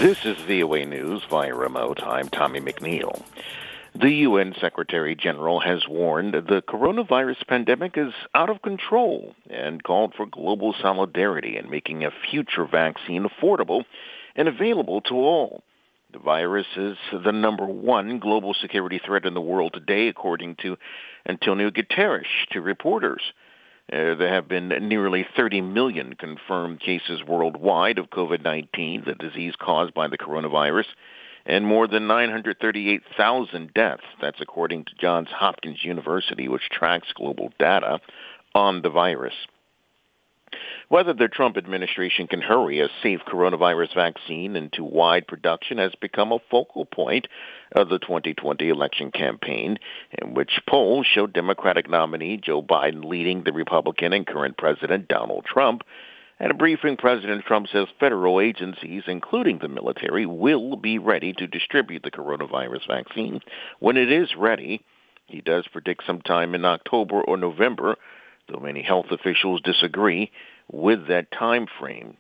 This is VOA News via remote. I'm Tommy McNeil. The UN Secretary General has warned the coronavirus pandemic is out of control and called for global solidarity in making a future vaccine affordable and available to all. The virus is the number one global security threat in the world today, according to Antonio Guterres to reporters. There have been nearly 30 million confirmed cases worldwide of COVID-19, the disease caused by the coronavirus, and more than 938,000 deaths. That's according to Johns Hopkins University, which tracks global data on the virus. Whether the Trump administration can hurry a safe coronavirus vaccine into wide production has become a focal point of the 2020 election campaign, in which polls showed Democratic nominee Joe Biden leading the Republican and current President Donald Trump. At a briefing, President Trump says federal agencies, including the military, will be ready to distribute the coronavirus vaccine when it is ready. He does predict sometime in October or November, though many health officials disagree with that time frame.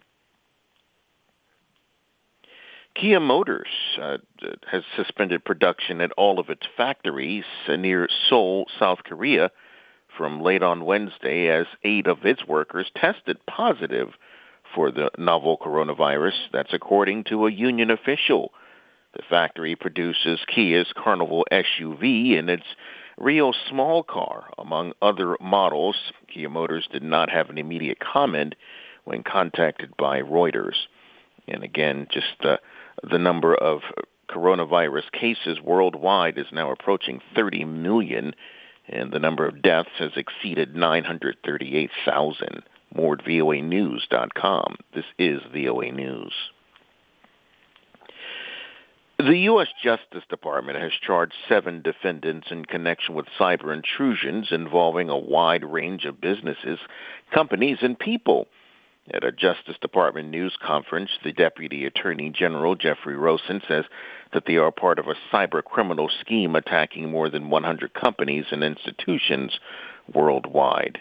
Kia Motors has suspended production at all of its factories near Seoul, South Korea, from late on Wednesday as 8 of its workers tested positive for the novel coronavirus. That's according to a union official. The factory produces Kia's Carnival SUV and its Rio small car, among other models. Kia Motors did not have an immediate comment when contacted by Reuters. And again, just the number of coronavirus cases worldwide is now approaching 30 million, and the number of deaths has exceeded 938,000. More at voanews.com. This is VOA News. The U.S. Justice Department has charged 7 defendants in connection with cyber intrusions involving a wide range of businesses, companies, and people. At a Justice Department news conference, the Deputy Attorney General, Jeffrey Rosen, says that they are part of a cyber criminal scheme attacking more than 100 companies and institutions worldwide.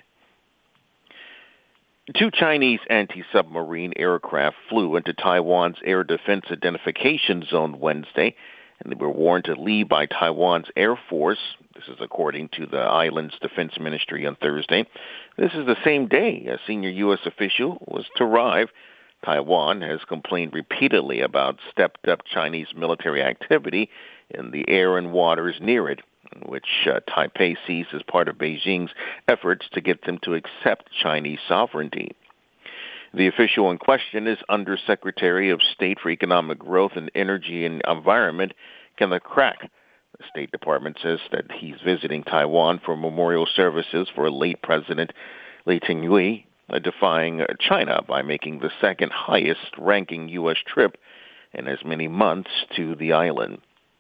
2 Chinese anti-submarine aircraft flew into Taiwan's Air Defense Identification Zone Wednesday, and they were warned to leave by Taiwan's Air Force. This is according to the island's defense ministry on Thursday. This is the same day a senior U.S. official was to arrive. Taiwan has complained repeatedly about stepped-up Chinese military activity in the air and waters near it, which Taipei sees as part of Beijing's efforts to get them to accept Chinese sovereignty. The official in question is Undersecretary of State for Economic Growth and Energy and Environment, Kenneth Crack. The State Department says that he's visiting Taiwan for memorial services for late President Lee Teng-hui, defying China by making the second highest-ranking U.S. trip in as many months to the island.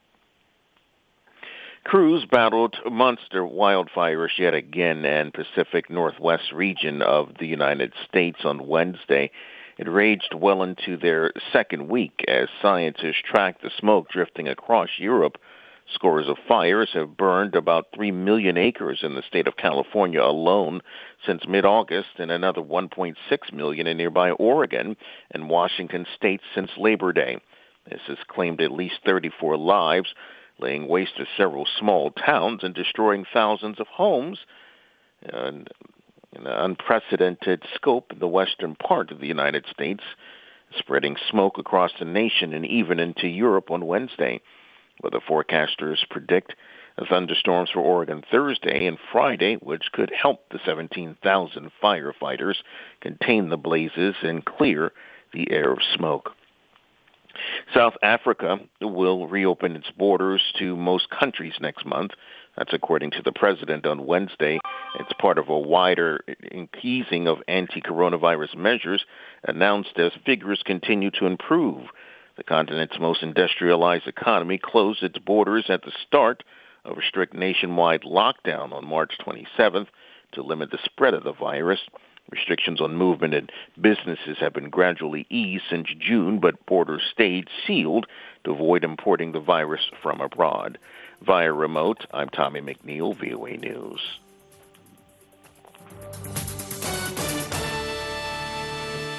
Crews battled monster wildfires yet again in Pacific Northwest region of the United States on Wednesday. It raged well into their second week as scientists tracked the smoke drifting across Europe. Scores of fires have burned about 3 million acres in the state of California alone since mid-August, and another 1.6 million in nearby Oregon and Washington state since Labor Day. This has claimed at least 34 lives, laying waste to several small towns and destroying thousands of homes. And in an unprecedented scope in the western part of the United States, spreading smoke across the nation and even into Europe on Wednesday. Weather forecasters predict thunderstorms for Oregon Thursday and Friday, which could help the 17,000 firefighters contain the blazes and clear the air of smoke. South Africa will reopen its borders to most countries next month. That's according to the president on Wednesday. It's part of a wider easing of anti-coronavirus measures announced as figures continue to improve. The continent's most industrialized economy closed its borders at the start of a strict nationwide lockdown on March 27th to limit the spread of the virus. Restrictions on movement and businesses have been gradually eased since June, but borders stayed sealed to avoid importing the virus from abroad. Via remote, I'm Tommy McNeil, VOA News.